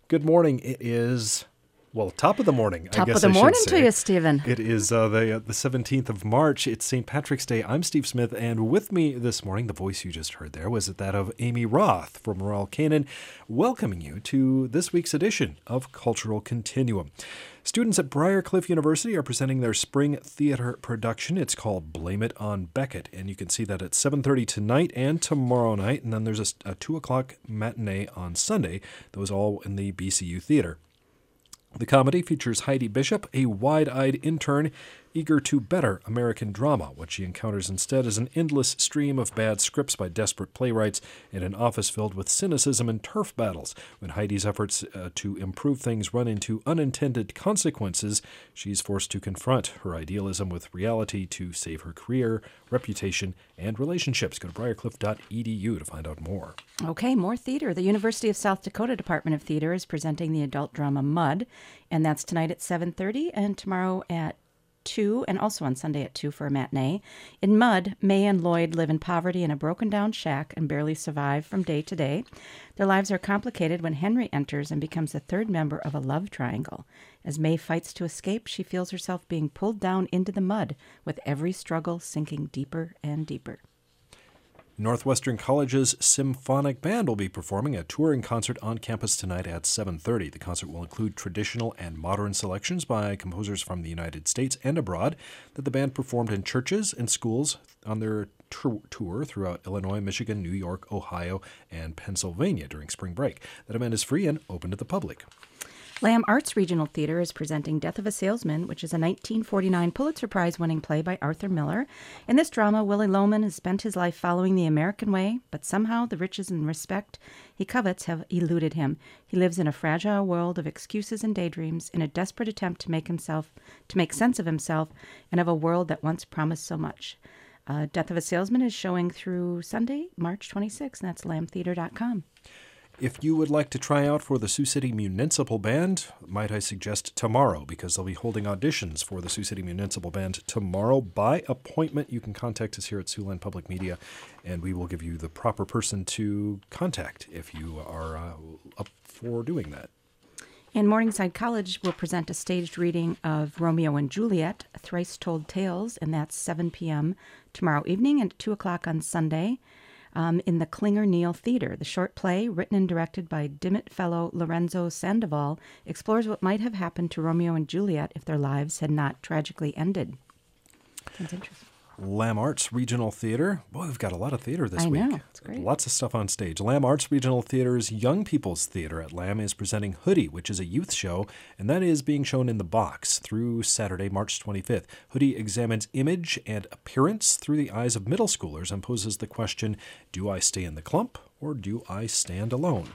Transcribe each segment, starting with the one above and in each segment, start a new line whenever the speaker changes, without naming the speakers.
Good morning. It is, top of the morning,
Top
I guess
of the
I should
morning
say.
to you, Stephen.
It is the 17th of March. It's St. Patrick's Day. I'm Steve Smith, and with me this morning, the voice you just heard there was that of Amy Roth from Royal Canin, welcoming you to this week's edition of Cultural Continuum. Students at Briarcliff University are presenting their spring theater production. It's called Blame It on Beckett, and you can see that at 7:30 tonight and tomorrow night, and then there's a 2 o'clock matinee on Sunday. Those all in the BCU Theater. The comedy features Heidi Bishop, a wide-eyed intern eager to better American drama. What she encounters instead is an endless stream of bad scripts by desperate playwrights and an office filled with cynicism and turf battles. When Heidi's efforts to improve things run into unintended consequences, she's forced to confront her idealism with reality to save her career, reputation, and relationships. Go to briarcliff.edu to find out more.
Okay, more theater. The University of South Dakota Department of Theater is presenting the adult drama Mud, and that's tonight at 7:30 and tomorrow at 2, and also on Sunday at 2 for a matinee. In Mud, May and Lloyd live in poverty in a broken-down shack and barely survive from day to day. Their lives are complicated when Henry enters and becomes the third member of a love triangle. As May fights to escape, she feels herself being pulled down into the mud, with every struggle sinking deeper and deeper.
Northwestern College's Symphonic Band will be performing a touring concert on campus tonight at 7:30. The concert will include traditional and modern selections by composers from the United States and abroad that the band performed in churches and schools on their tour throughout Illinois, Michigan, New York, Ohio, and Pennsylvania during spring break. That event is free and open to the public.
Lamb Arts Regional Theater is presenting Death of a Salesman, which is a 1949 Pulitzer Prize-winning play by Arthur Miller. In this drama, Willie Loman has spent his life following the American way, but somehow the riches and respect he covets have eluded him. He lives in a fragile world of excuses and daydreams in a desperate attempt to make sense of himself and of a world that once promised so much. Death of a Salesman is showing through Sunday, March 26th, and that's lambtheater.com.
If you would like to try out for the Sioux City Municipal Band, might I suggest tomorrow, because they'll be holding auditions for the Sioux City Municipal Band tomorrow by appointment. You can contact us here at Siouxland Public Media, and we will give you the proper person to contact if you are up for doing that.
And Morningside College will present a staged reading of Romeo and Juliet, Thrice Told Tales, and that's 7 p.m. tomorrow evening and 2 o'clock on Sunday. In the Klinger Neal Theater. The short play, written and directed by Dimmitt Fellow Lorenzo Sandoval, explores what might have happened to Romeo and Juliet if their lives had not tragically ended. Sounds interesting.
Lamb Arts Regional Theater. Boy, we've got a lot of theater this week.
I know, it's great.
Lots of stuff on stage. Lamb Arts Regional Theater's Young People's Theater at Lamb is presenting Hoodie, which is a youth show, and that is being shown in the box through Saturday, March 25th. Hoodie examines image and appearance through the eyes of middle schoolers and poses the question, do I stay in the clump or do I stand alone?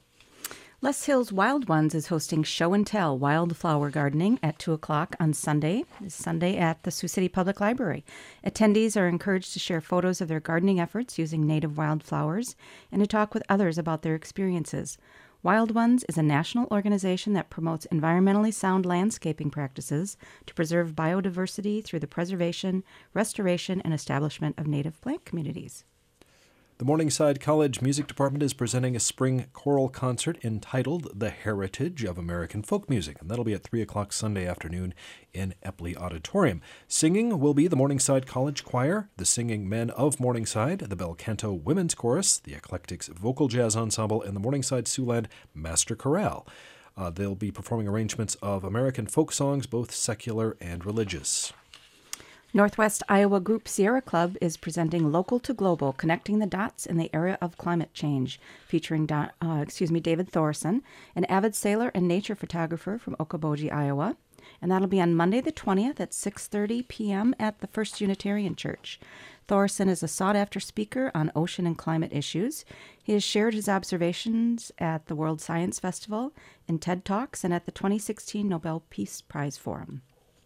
Les Hills Wild Ones is hosting Show and Tell Wildflower Gardening at 2 o'clock on Sunday. This Sunday at the Sioux City Public Library. Attendees are encouraged to share photos of their gardening efforts using native wildflowers and to talk with others about their experiences. Wild Ones is a national organization that promotes environmentally sound landscaping practices to preserve biodiversity through the preservation, restoration, and establishment of native plant communities.
The Morningside College Music Department is presenting a spring choral concert entitled The Heritage of American Folk Music, and that'll be at 3 o'clock Sunday afternoon in Epley Auditorium. Singing will be the Morningside College Choir, the Singing Men of Morningside, the Bel Canto Women's Chorus, the Eclectics Vocal Jazz Ensemble, and the Morningside Siouxland Master Chorale. They'll be performing arrangements of American folk songs, both secular and religious.
Northwest Iowa Group Sierra Club is presenting Local to Global, Connecting the Dots in the Era of Climate Change, featuring David Thorson, an avid sailor and nature photographer from Okoboji, Iowa. And that'll be on Monday the 20th at 6:30 p.m. at the First Unitarian Church. Thorson is a sought-after speaker on ocean and climate issues. He has shared his observations at the World Science Festival, in TED Talks, and at the 2016 Nobel Peace Prize Forum.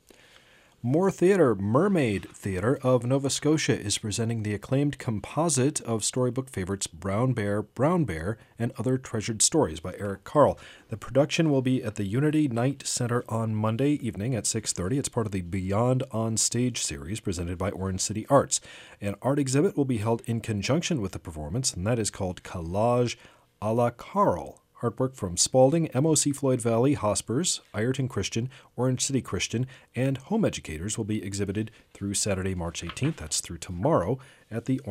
More theater. Mermaid Theater of Nova Scotia is presenting the acclaimed composite of storybook favorites Brown Bear, and Other Treasured Stories by Eric Carle. The production will be at the Unity Night Center on Monday evening at 6:30. It's part of the Beyond on Stage series presented by Orange City Arts. An art exhibit will be held in conjunction with the performance, and that is called Collage a la Carle. Artwork from Spalding, MOC Floyd Valley, Hospers, Ireton Christian, Orange City Christian, and Home Educators will be exhibited through Saturday, March 18th. That's through tomorrow at the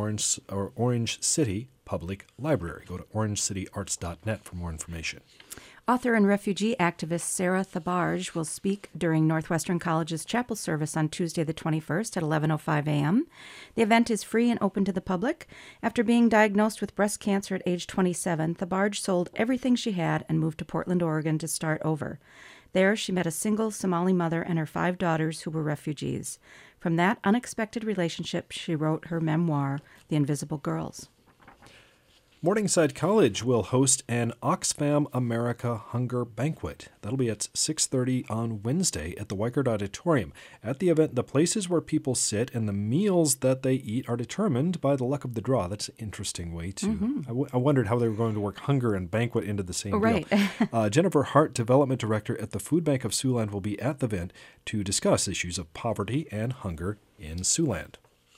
Orange City Public Library. Go to orangecityarts.net for more information.
Author and refugee activist Sarah Thabarge will speak during Northwestern College's chapel service on Tuesday the 21st at 11:05 a.m. The event is free and open to the public. After being diagnosed with breast cancer at age 27, Thabarge sold everything she had and moved to Portland, Oregon to start over. There, she met a single Somali mother and her 5 daughters who were refugees. From that unexpected relationship, she wrote her memoir, The Invisible Girls.
Morningside College will host an Oxfam America Hunger Banquet. That'll be at 6:30 on Wednesday at the Weichert Auditorium. At the event, the places where people sit and the meals that they eat are determined by the luck of the draw. That's an interesting way to... I wondered how they were going to work hunger and banquet into the same
deal.
Jennifer Hart, Development Director at the Food Bank of Siouxland, will be at the event to discuss issues of poverty and hunger in Siouxland.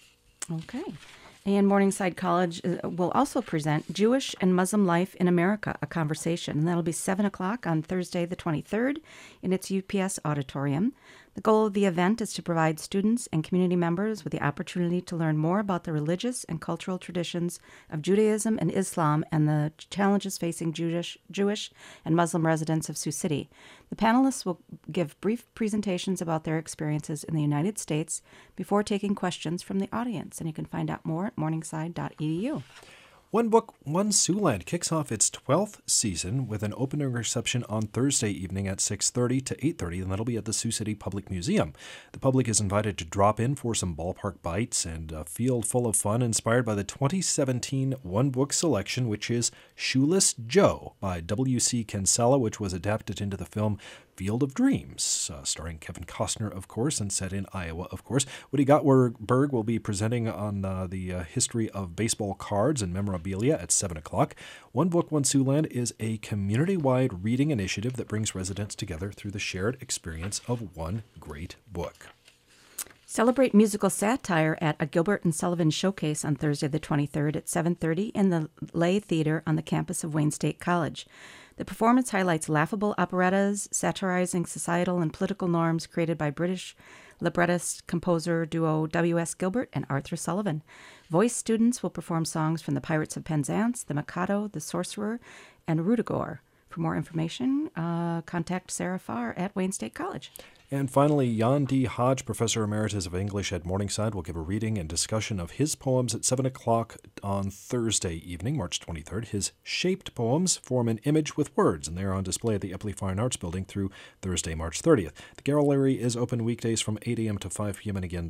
Okay. And Morningside College will also present Jewish and Muslim Life in America, a conversation. And that'll be 7 o'clock on Thursday the 23rd in its UPS auditorium. The goal of the event is to provide students and community members with the opportunity to learn more about the religious and cultural traditions of Judaism and Islam and the challenges facing Jewish and Muslim residents of Sioux City. The panelists will give brief presentations about their experiences in the United States before taking questions from the audience. And you can find out more at morningside.edu.
One Book, One Siouxland kicks off its 12th season with an opening reception on Thursday evening at 6:30 to 8:30, and that'll be at the Sioux City Public Museum. The public is invited to drop in for some ballpark bites and a field full of fun inspired by the 2017 One Book selection, which is Shoeless Joe by W.C. Kinsella, which was adapted into the film Field of Dreams, starring Kevin Costner, of course, and set in Iowa, of course. Woody Gottberg will be presenting on the history of baseball cards and memorabilia at 7 o'clock. One Book, One Siouxland is a community-wide reading initiative that brings residents together through the shared experience of one great book.
Celebrate musical satire at a Gilbert and Sullivan showcase on Thursday the 23rd at 7:30 in the Lay Theater on the campus of Wayne State College. The performance highlights laughable operettas satirizing societal and political norms created by British librettist composer duo W.S. Gilbert and Arthur Sullivan. Voice students will perform songs from the Pirates of Penzance, the Mikado, the Sorcerer, and Ruddigore. For more information, contact Sarah Farr at Wayne State College.
And finally, Jan D. Hodge, Professor Emeritus of English at Morningside, will give a reading and discussion of his poems at 7 o'clock on Thursday evening, March 23rd. His shaped poems form an image with words, and they're on display at the Epley Fine Arts Building through Thursday, March 30th. The gallery is open weekdays from 8 a.m. to 5 p.m., and again,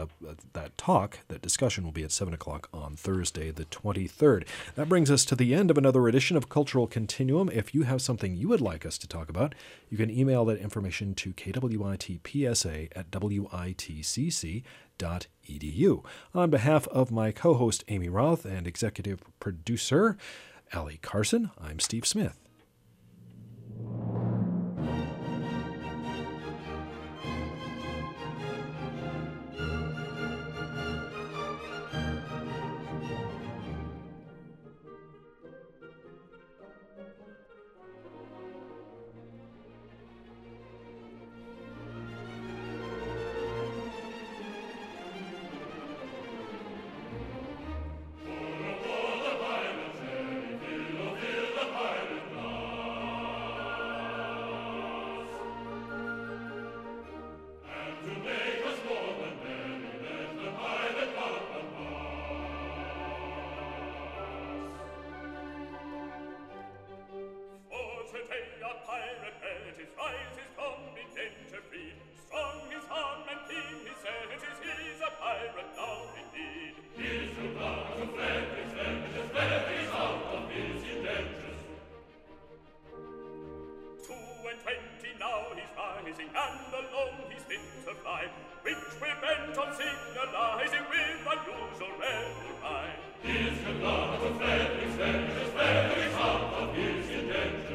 that discussion will be at 7 o'clock on Thursday, the 23rd. That brings us to the end of another edition of Cultural Continuum. If you have something you would like us to talk about, you can email that information to kwitpsa@witcc.edu. On behalf of my co-host Amy Roth and executive producer Allie Carson, I'm Steve Smith.
And alone he thinks of fly, which we bent on signalizing with unusual revelry. His good love of Frederick's vengeance, Frederick's heart of his intention.